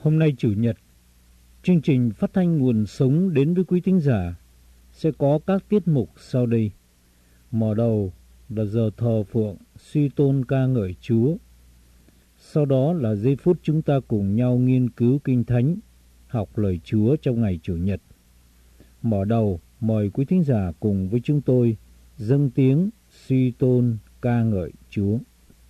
Hôm nay Chủ nhật, chương trình phát thanh nguồn sống đến với quý thính giả sẽ có các tiết mục sau đây. Mở đầu là giờ thờ phượng suy tôn ca ngợi Chúa. Sau đó là giây phút chúng ta cùng nhau nghiên cứu Kinh Thánh, học lời Chúa trong ngày Chủ nhật. Mở đầu, mời quý thính giả cùng với chúng tôi dâng tiếng suy tôn ca ngợi Chúa.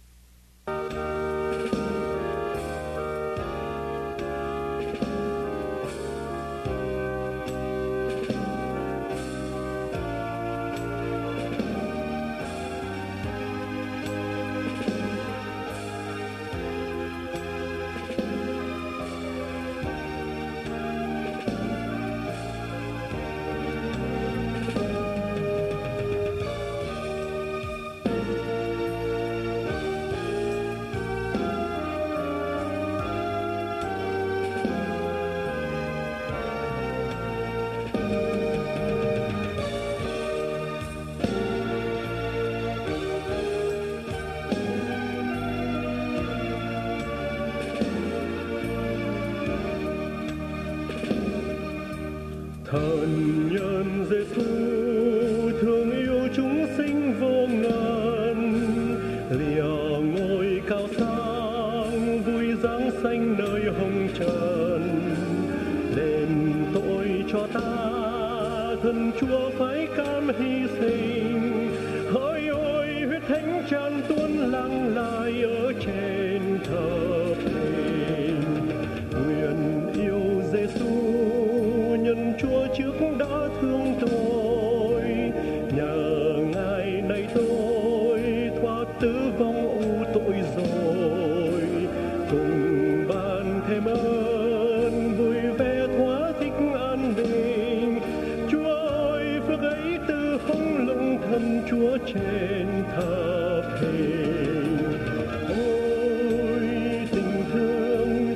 Thần nhân Giêsu thương yêu chúng sinh vô ngần, lìa ngôi cao sang vui giáng sanh nơi hồng trần. Đền tội cho ta, thân Chúa phải cam hy sinh. Hỡi ôi huyết thánh tràn tuôn lặng lại ở trên thập hình. Nguyện yêu Giêsu nhân Chúa trước đã thương tôi, nhờ Ngài này tôi thoát tử vong u tội rồi. Cùng ban thêm ơn vui vẻ thỏa thích an bình. Chúa ơi phước ấy từ phong lộng thần Chúa trên thập hình. Ôi tình thương,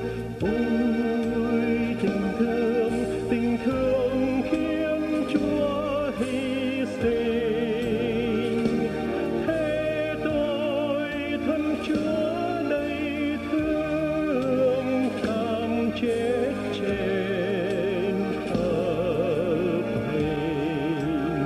ôi tình thương, tình thương khiến Chúa hy sinh. Thế tôi thân Chúa đầy thương, cam chết trên thập hình.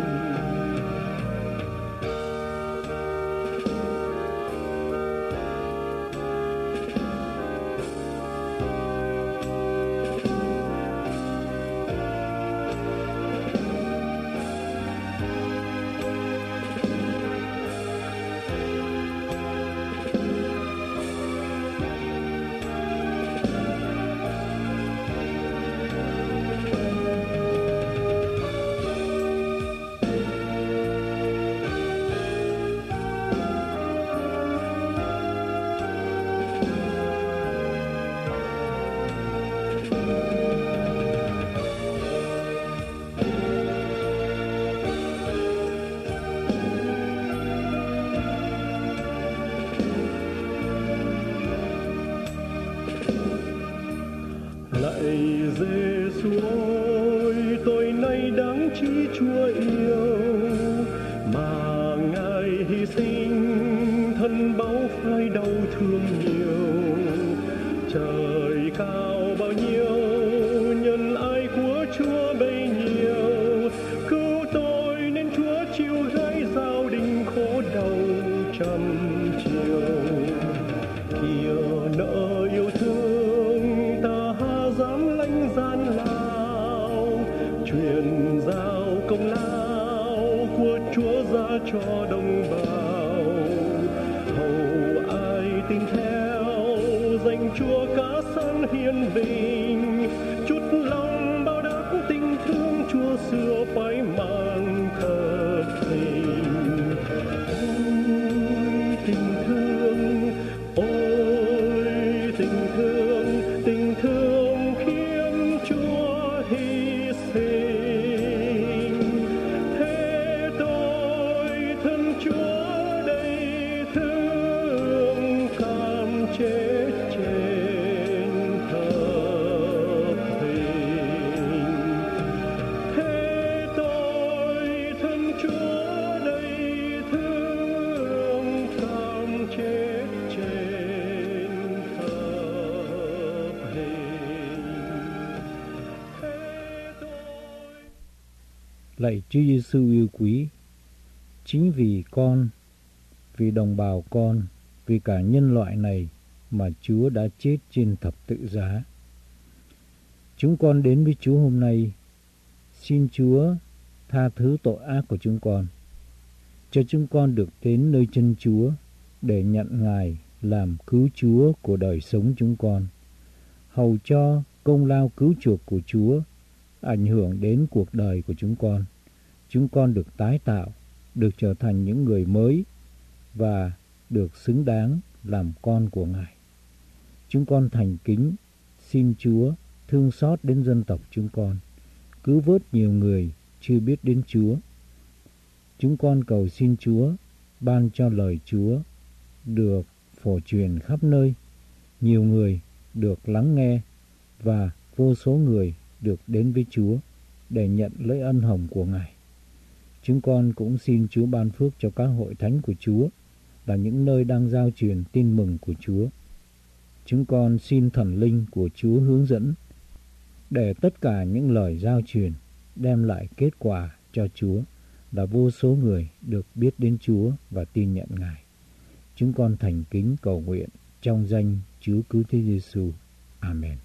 Lạy Giêsu ơi, tôi nay đáng chi Chúa yêu, mà Ngài hy sinh thân báu phai đau thương nhiều. Trời cao bao nhiêu, nhân ái của Chúa bấy nhiêu. Cứu tôi nên Chúa chịu gánh giao đình khổ đau trăm chiều. Kìa nợ yêu thương ta dám lãnh gian lao, truyền giao công lao của Chúa ra cho đồng bào. Hầu ai tin theo danh Chúa cả san hiền bình, chút lòng bao đáp tình thương Chúa xưa phải mang thật hình. Ôi tình thương, ôi tình thương, tình thương khiến Chúa hy sinh. Thế tôi thân Chúa đầy thương, cam chết trên thập hình. Thế tôi Lạy Chúa Giêsu yêu quý, chính vì con, vì đồng bào con, vì cả nhân loại này mà Chúa đã chết trên thập tự giá. Chúng con đến với Chúa hôm nay, xin Chúa tha thứ tội ác của chúng con, cho chúng con được đến nơi chân Chúa để nhận Ngài làm cứu Chúa của đời sống chúng con, hầu cho công lao cứu chuộc của Chúa ảnh hưởng đến cuộc đời của chúng con. Chúng con được tái tạo, được trở thành những người mới và được xứng đáng làm con của Ngài. Chúng con thành kính xin Chúa thương xót đến dân tộc chúng con, cứu vớt nhiều người chưa biết đến Chúa. Chúng con cầu xin Chúa ban cho lời Chúa được phổ truyền khắp nơi, nhiều người được lắng nghe và vô số người được đến với Chúa để nhận lấy ân hồng của Ngài. Chúng con cũng xin Chúa ban phước cho các hội thánh của Chúa là những nơi đang giao truyền tin mừng của Chúa. Chúng con xin thần linh của Chúa hướng dẫn để tất cả những lời giao truyền đem lại kết quả cho Chúa là vô số người được biết đến Chúa và tin nhận Ngài. Chúng con thành kính cầu nguyện trong danh Chúa Cứu Thế Giêsu. Amen.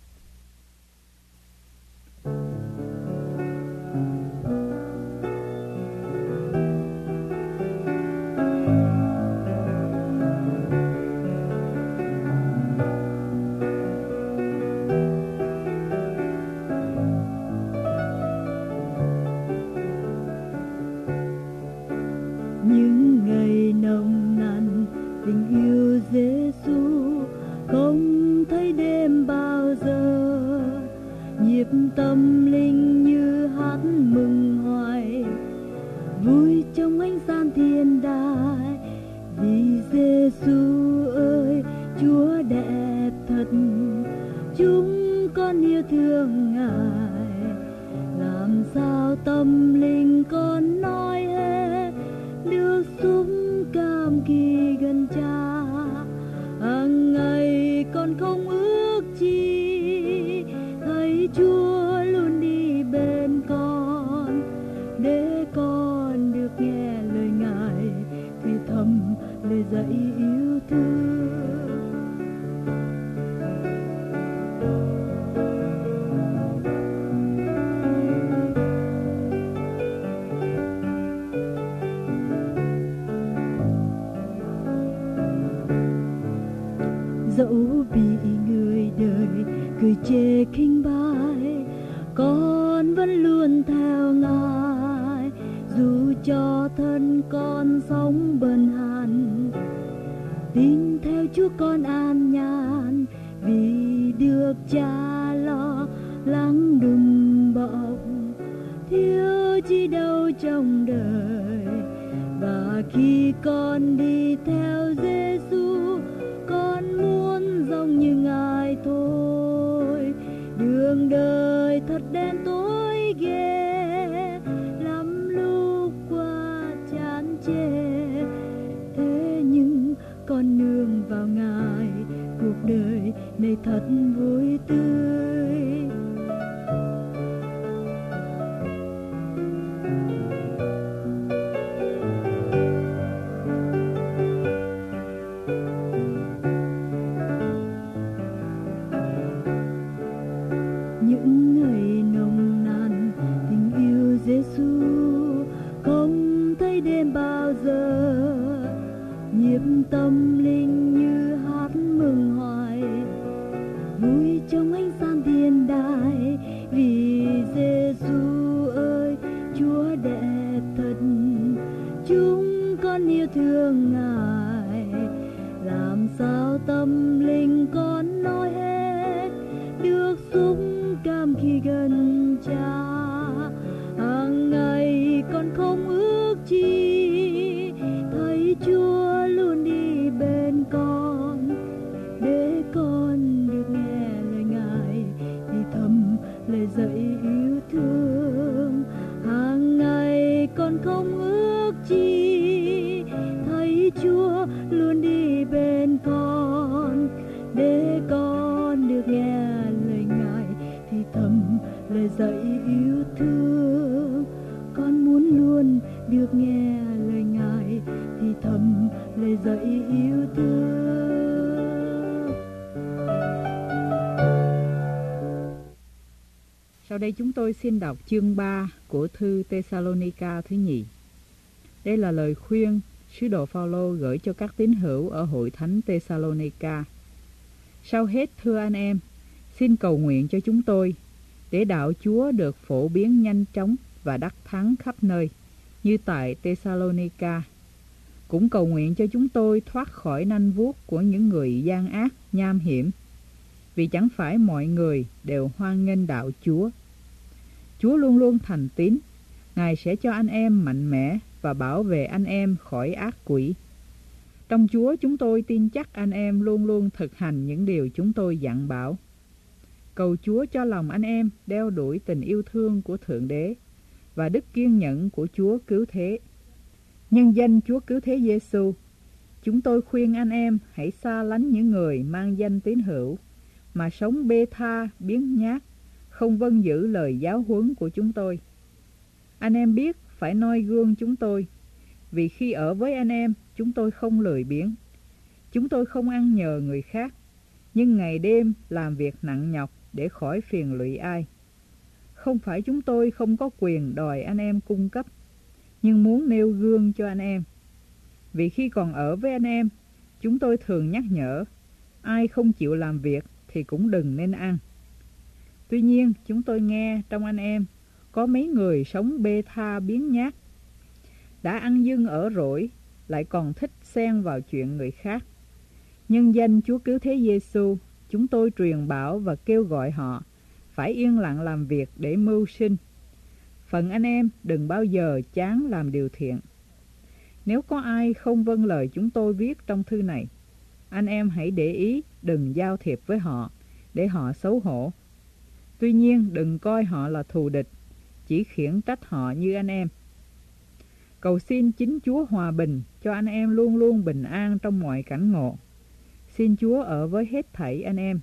Những ngày nồng nàn tình yêu Giêsu không thấy đêm bao giờ, nhịp tâm linh như hát mừng hoài, vui trong ánh sáng thiên đàng. Vì Giêsu ơi, Chúa đẹp thật, chúng con yêu thương Ngài. Làm sao tâm linh con nói hết được xúc cảm khi gần Cha. Hàng ngày con không ước chi thấy Chúa luôn đi bên con, để con được nghe lời Ngài thì thầm lời dạy yêu thương. Dẫu bị người đời cười chê khinh bái, con vẫn luôn theo Ngài. Dù cho thân con sống bần hàn, tin theo Chúa con an nhàn. Vì được Cha lo lắng đùm bọc, thiếu chi đâu trong đời. Và khi con đi theo Giêsu, con muốn giống như Ngài thôi. Đường đời thật đen tối ghê, lắm lúc qua chán chê. Thế nhưng con nương vào Ngài, cuộc đời này thật vui tươi. Những ngày nồng nàn tình yêu Giêsu không thấy đêm bao giờ, nhịp tâm linh như hát mừng hoài, vui trong ánh sáng thiên đàng. Vì Giêsu ơi, Chúa đẹp thật, chúng con yêu thương Ngài. Làm sao tâm linh con nói hết được xúc cảm khi gần Cha. Hàng ngày con không ước chi thấy Chúa luôn đi bên con, để con được nghe lời Ngài thì thầm lời dạy yêu thương. Hàng ngày con không ước chi thấy Chúa luôn đi bên con, để con được nghe lời Ngài thì thầm lời dạy yêu thương. Con Sau đây chúng tôi xin đọc chương 3 của thư Thessalonica thứ nhì. Đây là lời khuyên sứ đồ Phaolô gửi cho các tín hữu ở hội thánh Thessalonica. Sau hết thưa anh em, xin cầu nguyện cho chúng tôi để đạo Chúa được phổ biến nhanh chóng và đắc thắng khắp nơi, như tại Thessalonica. Cũng cầu nguyện cho chúng tôi thoát khỏi nanh vuốt của những người gian ác, nham hiểm, vì chẳng phải mọi người đều hoan nghênh đạo Chúa. Chúa luôn luôn thành tín, Ngài sẽ cho anh em mạnh mẽ và bảo vệ anh em khỏi ác quỷ. Trong Chúa chúng tôi tin chắc anh em luôn luôn thực hành những điều chúng tôi dặn bảo. Cầu Chúa cho lòng anh em đeo đuổi tình yêu thương của Thượng Đế và đức kiên nhẫn của Chúa Cứu Thế. Nhân danh Chúa Cứu Thế Giêsu, chúng tôi khuyên anh em hãy xa lánh những người mang danh tín hữu mà sống bê tha, biếng nhác, không vâng giữ lời giáo huấn của chúng tôi. Anh em biết phải noi gương chúng tôi, vì khi ở với anh em, chúng tôi không lười biếng. Chúng tôi không ăn nhờ người khác, nhưng ngày đêm làm việc nặng nhọc để khỏi phiền lụy ai. Không phải chúng tôi không có quyền đòi anh em cung cấp, nhưng muốn nêu gương cho anh em. Vì khi còn ở với anh em, chúng tôi thường nhắc nhở, ai không chịu làm việc thì cũng đừng nên ăn. Tuy nhiên, chúng tôi nghe trong anh em có mấy người sống bê tha biếng nhác, đã ăn dưng ở rỗi, lại còn thích xen vào chuyện người khác. Nhân danh Chúa Cứu Thế Giêsu, chúng tôi truyền bảo và kêu gọi họ phải yên lặng làm việc để mưu sinh. Phần anh em đừng bao giờ chán làm điều thiện. Nếu có ai không vâng lời chúng tôi viết trong thư này, anh em hãy để ý đừng giao thiệp với họ, để họ xấu hổ. Tuy nhiên đừng coi họ là thù địch, chỉ khiển trách họ như anh em. Cầu xin chính Chúa hòa bình cho anh em luôn luôn bình an trong mọi cảnh ngộ. Xin Chúa ở với hết thảy anh em.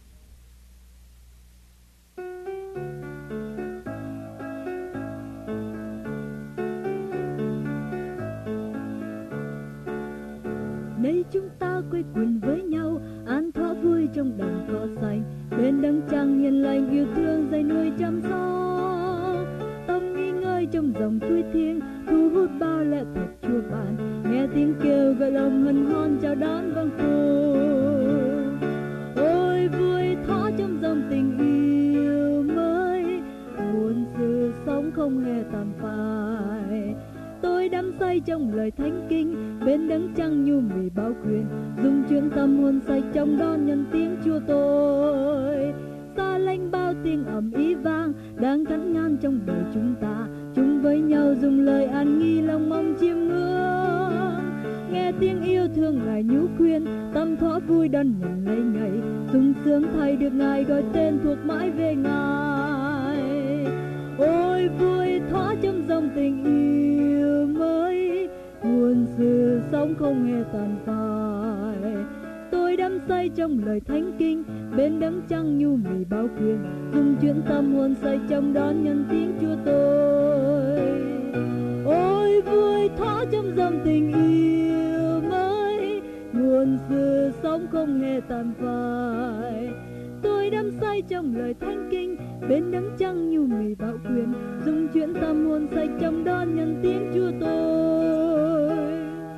Nay chúng ta quây quần với nhau, an thỏa vui trong đồng cỏ xanh, bên đấng trăng hiền lành yêu thương dạy nuôi chăm sóc. Tâm nghỉ ngơi trong dòng suối thiêng, thu hút bao lẽ thật Chúa ban, nghe tiếng kêu gọi lòng hân hoan chào đón vang phù. Ôi vui thó trong dòng tình yêu mới, nguồn sự sống không hề tàn phai. Tôi đắm say trong lời thánh kinh, bên đấng trăng nhu mì bao quyền, dùng chuyện tâm hồn say trong đón nhận tiếng Chúa tôi. Xa lánh bao tiếng ầm ý vang đang cắn ngang trong đời chúng ta, chung với nhau dùng lời an nghi lòng mong chiêm ngưỡng. Nghe tiếng yêu thương Ngài nhú khuyên, tâm thỏa vui đón nhận lấy ngày, sung sướng thay được Ngài gọi tên thuộc mãi về Ngài. Ôi vui thỏa trong dòng tình yêu mới, nguồn sự sống không hề tàn phai. Tôi đắm say trong lời thánh kinh, bên đấng trăng nhu mì bao quyền, dùng chuyện tâm hồn say trong đón nhận tiếng Chúa tôi. Ôi vui thỏa trong dòng tình yêu mới, nguồn sự sống không hề tàn phai. Tôi đắm say trong lời thánh kinh, bên đấng trăng nhu mì bao quyền, dùng chuyện tâm hồn say trong đón nhận tiếng Chúa tôi.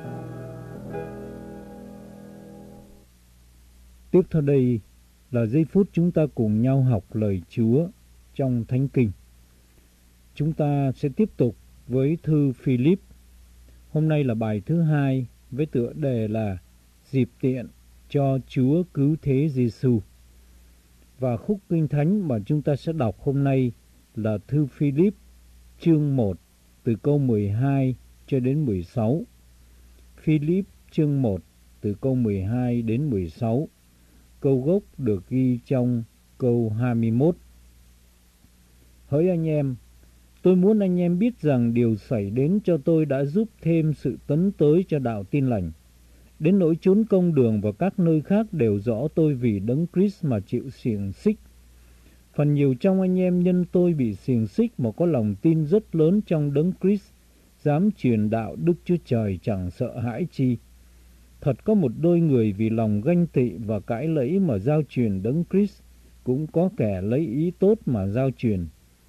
Tiếp theo đây là giây phút chúng ta cùng nhau học lời Chúa trong Thánh Kinh. Chúng ta sẽ tiếp tục với thư Philip. Hôm nay là bài thứ 2 với tựa đề là Dịp tiện cho Chúa Cứu Thế Giêsu. Và khúc Kinh Thánh mà chúng ta sẽ đọc hôm nay là thư Philip chương 1 từ câu 12 cho đến 16. Philip chương 1 từ câu 12 đến 16. Câu gốc được ghi trong câu 21. Hỡi anh em, tôi muốn anh em biết rằng điều xảy đến cho tôi đã giúp thêm sự tấn tới cho đạo tin lành. Đến nỗi chốn công đường và các nơi khác đều rõ tôi vì đấng Christ mà chịu xiềng xích. Phần nhiều trong anh em nhân tôi bị xiềng xích mà có lòng tin rất lớn trong đấng Christ, dám truyền đạo Đức Chúa Trời chẳng sợ hãi chi. Thật có một đôi người vì lòng ganh tị và cãi lẫy mà giao truyền đấng Christ, cũng có kẻ lấy ý tốt mà giao truyền.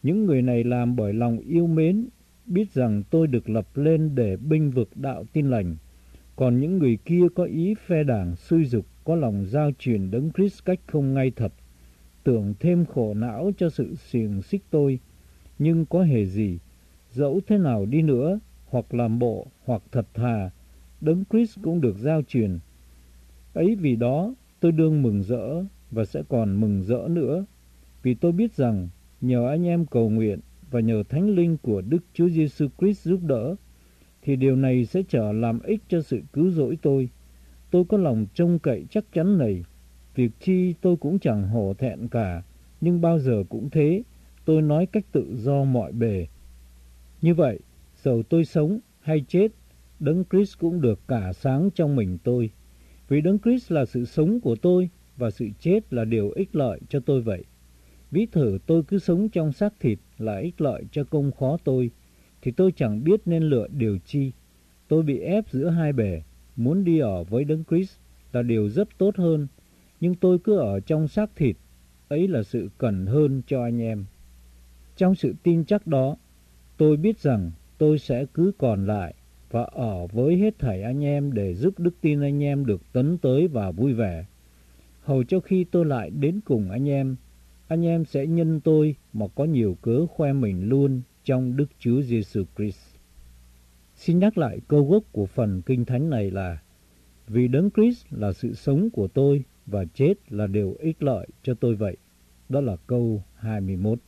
Những người này làm bởi lòng yêu mến, biết rằng tôi được lập lên để bênh vực đạo tin lành. Còn những người kia có ý phe đảng xúi giục, có lòng giao truyền Đấng Christ cách không ngay thật, tưởng thêm khổ não cho sự xiềng xích tôi. Nhưng có hề gì, dẫu thế nào đi nữa, hoặc làm bộ, hoặc thật thà, Đấng Christ cũng được giao truyền. Ấy vì đó tôi đương mừng rỡ và sẽ còn mừng rỡ nữa, vì tôi biết rằng nhờ anh em cầu nguyện và nhờ Thánh Linh của Đức Chúa Giêsu Christ giúp đỡ, thì điều này sẽ trở làm ích cho sự cứu rỗi tôi. Tôi có lòng trông cậy chắc chắn này, việc chi tôi cũng chẳng hổ thẹn cả, nhưng bao giờ cũng thế, tôi nói cách tự do mọi bề. Như vậy, dầu tôi sống hay chết, Đấng Christ cũng được cả sáng trong mình tôi. Vì Đấng Christ là sự sống của tôi, và sự chết là điều ích lợi cho tôi vậy. Ví thử tôi cứ sống trong xác thịt là ích lợi cho công khó tôi, thì tôi chẳng biết nên lựa điều chi. Tôi bị ép giữa hai bể, muốn đi ở với Đấng Christ là điều rất tốt hơn, nhưng tôi cứ ở trong xác thịt, ấy là sự cần hơn cho anh em. Trong sự tin chắc đó, tôi biết rằng tôi sẽ cứ còn lại và ở với hết thảy anh em để giúp đức tin anh em được tấn tới và vui vẻ. Hầu cho khi tôi lại đến cùng anh em sẽ nhân tôi mà có nhiều cớ khoe mình luôn trong Đức Chúa Giêsu Christ. Xin nhắc lại câu gốc của phần kinh thánh này là: vì Đấng Christ là sự sống của tôi và chết là điều ích lợi cho tôi vậy. Đó là câu 21.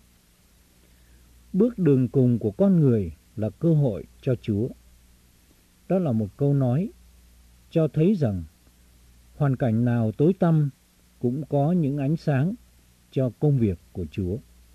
Bước đường cùng của con người là cơ hội cho Chúa. Đó là một câu nói cho thấy rằng hoàn cảnh nào tối tăm cũng có những ánh sáng cho công việc của Chúa.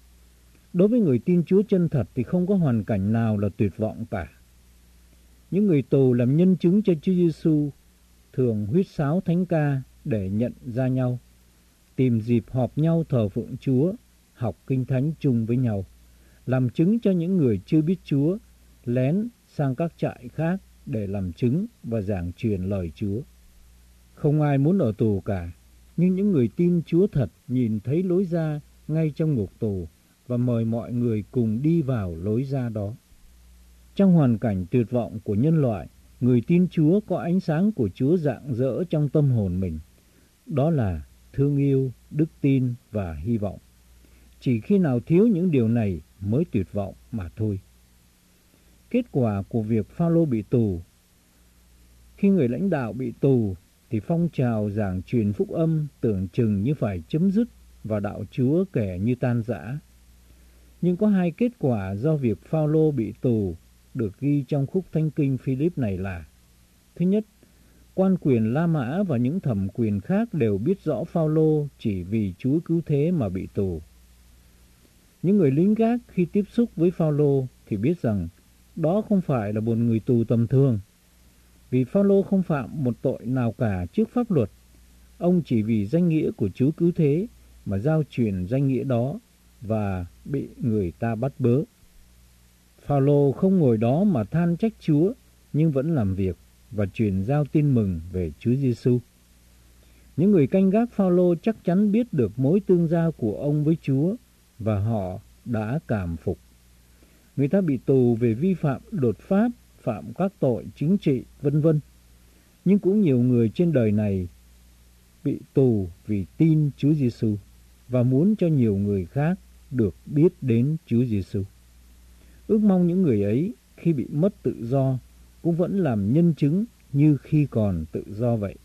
Đối với người tin Chúa chân thật thì không có hoàn cảnh nào là tuyệt vọng cả. Những người tù làm nhân chứng cho Chúa Giêsu thường huýt sáo thánh ca để nhận ra nhau, tìm dịp họp nhau thờ phượng Chúa, học kinh thánh chung với nhau, làm chứng cho những người chưa biết Chúa, lén sang các trại khác để làm chứng và giảng truyền lời Chúa. Không ai muốn ở tù cả, nhưng những người tin Chúa thật nhìn thấy lối ra ngay trong ngục tù và mời mọi người cùng đi vào lối ra đó. Trong hoàn cảnh tuyệt vọng của nhân loại, người tin Chúa có ánh sáng của Chúa rạng rỡ trong tâm hồn mình. Đó là thương yêu, đức tin và hy vọng. Chỉ khi nào thiếu những điều này mới tuyệt vọng mà thôi. Kết quả của việc Phao-lô bị tù. Khi người lãnh đạo bị tù thì phong trào giảng truyền phúc âm tưởng chừng như phải chấm dứt và đạo Chúa kể như tan rã. Nhưng có hai kết quả do việc Phao-lô bị tù được ghi trong khúc thánh kinh Philip này là: thứ nhất, quan quyền La Mã và những thẩm quyền khác đều biết rõ Phao-lô chỉ vì Chúa cứu thế mà bị tù. Những người lính gác khi tiếp xúc với Phao-lô thì biết rằng đó không phải là một người tù tầm thường, vì Phao-lô không phạm một tội nào cả trước pháp luật. Ông chỉ vì danh nghĩa của Chúa cứu thế mà giao truyền danh nghĩa đó và bị người ta bắt bớ. Phao-lô không ngồi đó mà than trách Chúa, nhưng vẫn làm việc và truyền giao tin mừng về Chúa Giêsu. Những người canh gác Phao-lô chắc chắn biết được mối tương giao của ông với Chúa và họ đã cảm phục. Người ta bị tù về vi phạm luật pháp, phạm các tội chính trị, vân vân. Nhưng cũng nhiều người trên đời này bị tù vì tin Chúa Giêsu và muốn cho nhiều người khác được biết đến Chúa Giêsu. Ước mong những người ấy khi bị mất tự do cũng vẫn làm nhân chứng như khi còn tự do vậy.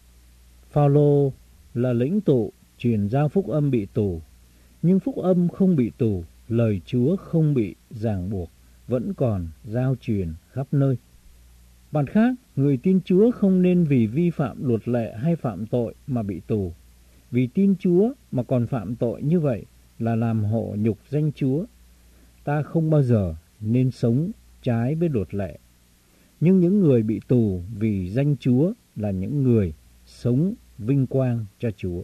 Phao-lô là lĩnh tụ truyền giao phúc âm bị tù, nhưng phúc âm không bị tù, lời Chúa không bị ràng buộc, vẫn còn giao truyền khắp nơi. Mặt khác, người tin Chúa không nên vì vi phạm luật lệ hay phạm tội mà bị tù. Vì tin Chúa mà còn phạm tội như vậy là làm hổ nhục danh Chúa. Ta không bao giờ nên sống trái với luật lệ. Nhưng những người bị tù vì danh Chúa là những người sống vinh quang cho Chúa.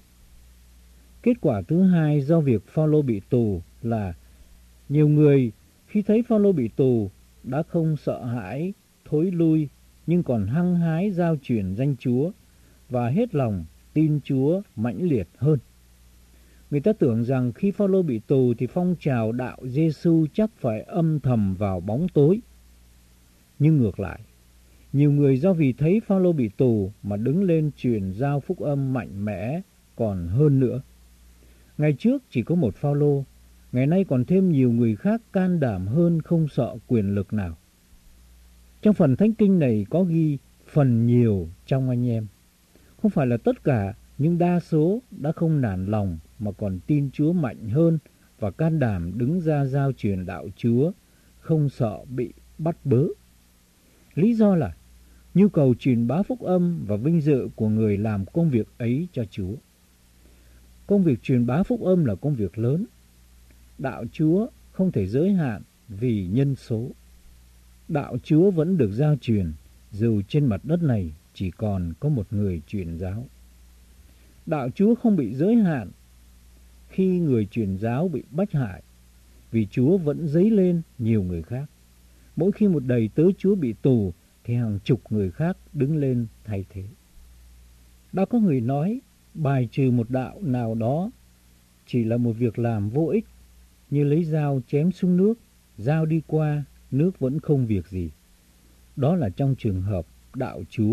Kết quả thứ hai do việc Phao-lô bị tù là nhiều người khi thấy Phao-lô bị tù đã không sợ hãi thối lui, nhưng còn hăng hái giao truyền danh Chúa và hết lòng tin Chúa mãnh liệt hơn. Người ta tưởng rằng khi Phaolô bị tù thì phong trào đạo Giêsu chắc phải âm thầm vào bóng tối. Nhưng ngược lại, nhiều người do vì thấy Phaolô bị tù mà đứng lên truyền giao phúc âm mạnh mẽ còn hơn nữa. Ngày trước chỉ có một Phaolô, ngày nay còn thêm nhiều người khác can đảm hơn, không sợ quyền lực nào. Trong phần Thánh Kinh này có ghi phần nhiều trong anh em. Không phải là tất cả, nhưng đa số đã không nản lòng mà còn tin Chúa mạnh hơn và can đảm đứng ra giao truyền đạo Chúa, không sợ bị bắt bớ. Lý do là nhu cầu truyền bá phúc âm và vinh dự của người làm công việc ấy cho Chúa. Công việc truyền bá phúc âm là công việc lớn. Đạo Chúa không thể giới hạn vì nhân số. Đạo Chúa vẫn được giao truyền dù trên mặt đất này chỉ còn có một người truyền giáo. Đạo Chúa không bị giới hạn khi người truyền giáo bị bách hại, vì Chúa vẫn dấy lên nhiều người khác. Mỗi khi một đầy tớ Chúa bị tù thì hàng chục người khác đứng lên thay thế. Đã có người nói bài trừ một đạo nào đó chỉ là một việc làm vô ích, như lấy dao chém xuống nước, dao đi qua, nước vẫn không việc gì. Đó là trong trường hợp đạo Chúa.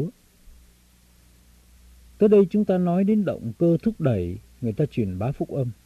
Tới đây chúng ta nói đến động cơ thúc đẩy người ta truyền bá phúc âm.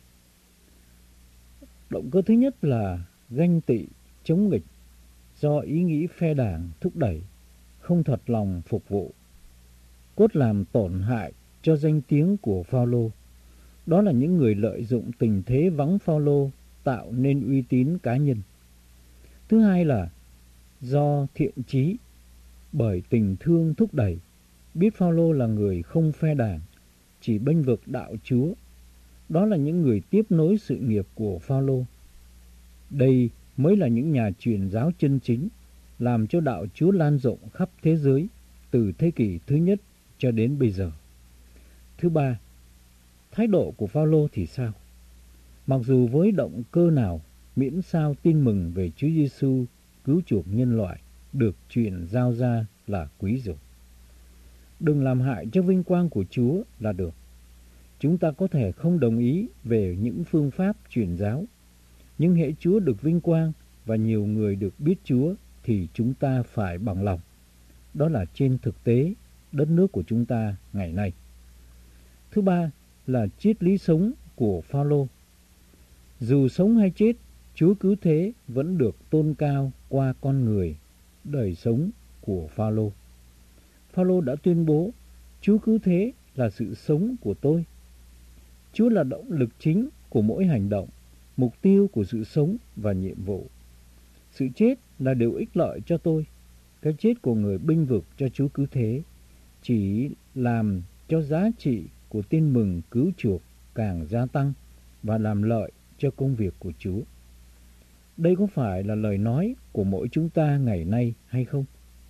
Động cơ thứ nhất là ganh tị, chống nghịch, do ý nghĩ phe đảng thúc đẩy, không thật lòng phục vụ, cốt làm tổn hại cho danh tiếng của Phaolô. Đó là những người lợi dụng tình thế vắng Phaolô tạo nên uy tín cá nhân. Thứ hai là do thiện chí, bởi tình thương thúc đẩy, biết Phaolô là người không phe đảng, chỉ bênh vực đạo Chúa. Đó là những người tiếp nối sự nghiệp của Phaolô. Đây mới là những nhà truyền giáo chân chính, làm cho đạo Chúa lan rộng khắp thế giới từ thế kỷ thứ nhất cho đến bây giờ. Thứ ba, thái độ của Phaolô thì sao? Mặc dù với động cơ nào, miễn sao tin mừng về Chúa Giêsu cứu chuộc nhân loại được truyền giao ra là quý rồi. Đừng làm hại cho vinh quang của Chúa là được. Chúng ta có thể không đồng ý về những phương pháp truyền giáo, nhưng hễ Chúa được vinh quang và nhiều người được biết Chúa thì chúng ta phải bằng lòng. Đó là trên thực tế đất nước của chúng ta ngày nay. Thứ ba là triết lý sống của Phaolô. Dù sống hay chết, Chúa cứu thế vẫn được tôn cao qua con người, đời sống của Phaolô. Phaolô đã tuyên bố, Chúa cứu thế là sự sống của tôi. Chúa là động lực chính của mỗi hành động, mục tiêu của sự sống và nhiệm vụ. Sự chết là điều ích lợi cho tôi. Cái chết của người bênh vực cho Chúa cứu thế chỉ làm cho giá trị của tin mừng cứu chuộc càng gia tăng và làm lợi cho công việc của Chúa. Đây có phải là lời nói của mỗi chúng ta ngày nay hay không?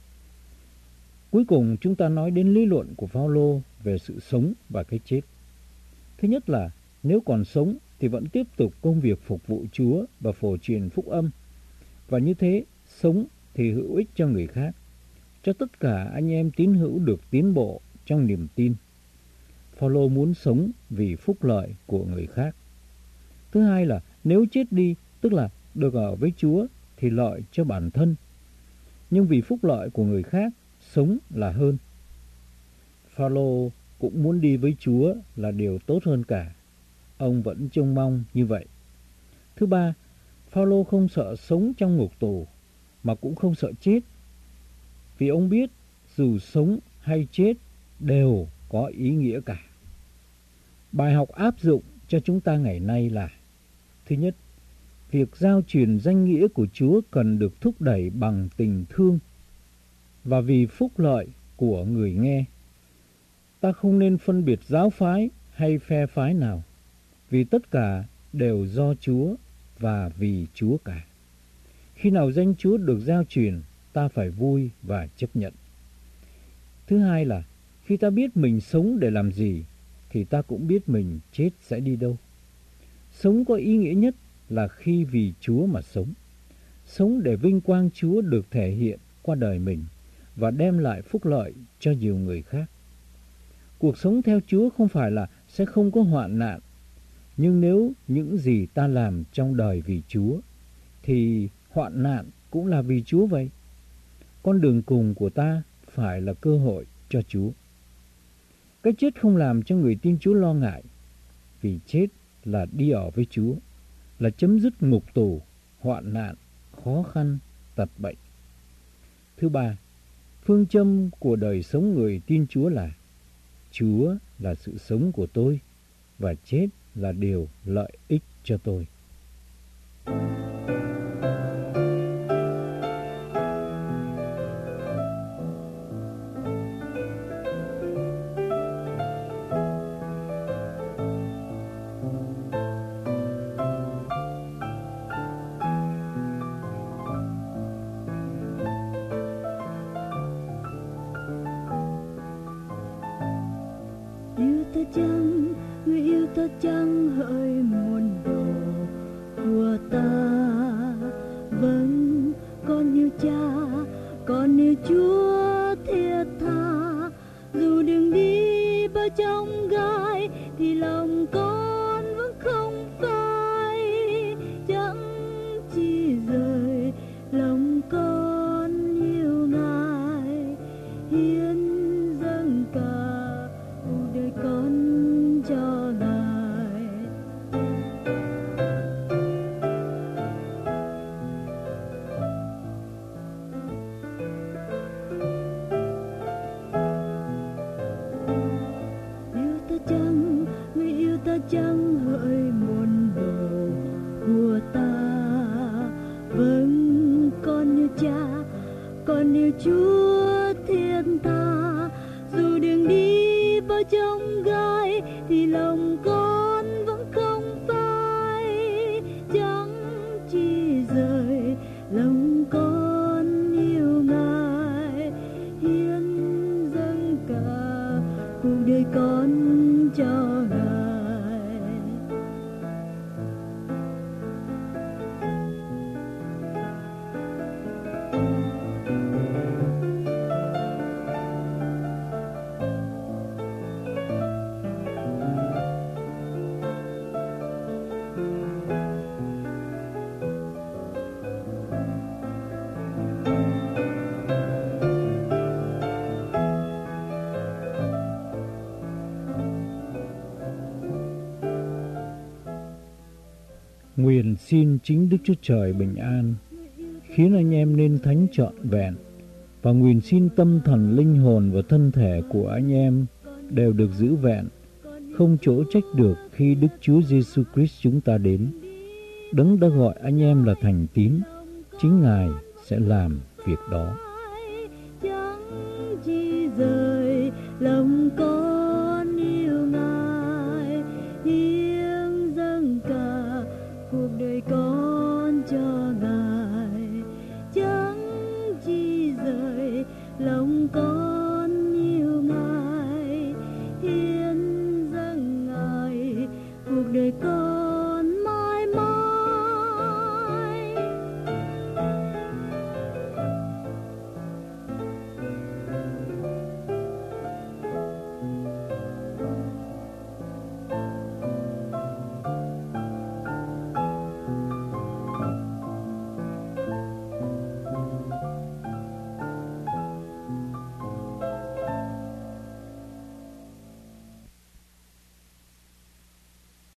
Cuối cùng chúng ta nói đến lý luận của Phaolô về sự sống và cái chết. Thứ nhất là nếu còn sống thì vẫn tiếp tục công việc phục vụ Chúa và phổ truyền phúc âm. Và như thế, sống thì hữu ích cho người khác, cho tất cả anh em tín hữu được tiến bộ trong niềm tin. Phaolô muốn sống vì phúc lợi của người khác. Thứ hai là nếu chết đi, tức là được ở với Chúa thì lợi cho bản thân. Nhưng vì phúc lợi của người khác, sống là hơn. Phaolô cũng muốn đi với Chúa là điều tốt hơn cả. Ông vẫn trông mong như vậy. Thứ ba, Phaolô không sợ sống trong ngục tù, mà cũng không sợ chết. Vì ông biết dù sống hay chết đều có ý nghĩa cả. Bài học áp dụng cho chúng ta ngày nay là: thứ nhất, việc giao truyền danh nghĩa của Chúa cần được thúc đẩy bằng tình thương và vì phúc lợi của người nghe. Ta không nên phân biệt giáo phái hay phe phái nào, vì tất cả đều do Chúa và vì Chúa cả. Khi nào danh Chúa được giao truyền, ta phải vui và chấp nhận. Thứ hai là khi ta biết mình sống để làm gì, thì ta cũng biết mình chết sẽ đi đâu. Sống có ý nghĩa nhất là khi vì Chúa mà sống. Sống để vinh quang Chúa được thể hiện qua đời mình và đem lại phúc lợi cho nhiều người khác. Cuộc sống theo Chúa không phải là sẽ không có hoạn nạn, Nhưng nếu những gì ta làm trong đời vì Chúa, thì hoạn nạn cũng là vì Chúa vậy. Con đường cùng của ta phải là cơ hội cho Chúa. Cái chết không làm cho người tin Chúa lo ngại, vì chết là đi ở với Chúa, là chấm dứt ngục tù, hoạn nạn, khó khăn, tật bệnh. Thứ ba, phương châm của đời sống người tin Chúa là: Chúa là sự sống của tôi và chết là điều lợi ích cho tôi. Yêu ta chăng, người yêu ta chăng hỡi môn đồ của ta. Vâng, con yêu Cha, con yêu Chúa thiết tha. Dù đường đi bao chông gai thì lòng con vẫn không phai. Chẳng chi rời lòng con yêu Ngài, hiến dâng cả cuộc đời con cho Ngài. Yêu ta chăng, người yêu ta chăng hỡi môn đồ của ta. Vâng, con yêu Cha, con yêu Chúa thiên tha. Dù đường đi bao chông gai thì lòng con vẫn không phai. Chẳng chi rời lòng con yêu Ngài, hiến dâng cả cuộc đời con cho Ngài. Nguyện xin chính Đức Chúa Trời bình an, khiến anh em nên thánh trọn vẹn, và nguyện xin tâm thần, linh hồn và thân thể của anh em đều được giữ vẹn, không chỗ trách được khi Đức Chúa Giêsu Christ chúng ta đến. Đấng đã gọi anh em là thành tín, chính Ngài sẽ làm việc đó. Chẳng chi rời lòng con yêu Ngài, hiến dâng cả cuộc đời con